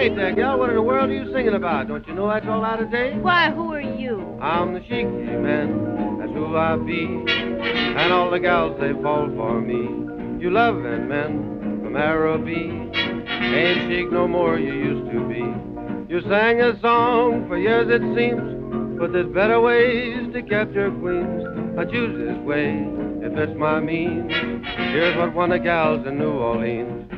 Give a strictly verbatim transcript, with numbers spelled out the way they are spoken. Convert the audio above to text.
Hey, there, gal, what in the world are you singing about? Don't you know that's all out of date? Why, who are you? I'm the chic man, that's who I be. And all the gals, they fall for me. You loving men from Araby ain't chic no more you used to be. You sang a song for years it seems, but there's better ways to capture queens. I choose this way if it's my means. Here's what one of the gals in New Orleans